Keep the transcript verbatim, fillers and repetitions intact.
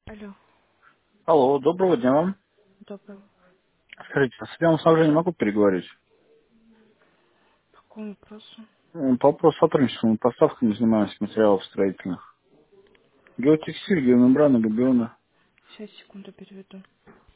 Алло, Алло, доброго дня вам. доброго. Скажите, а с Ильяном Снабжением могу переговорить? По какому вопросу? М, По вопросу сотрудничества, мы поставками занимаемся материалов строительных. Геотекстиль, геомембрана, габиона. Сейчас, секунду переведу.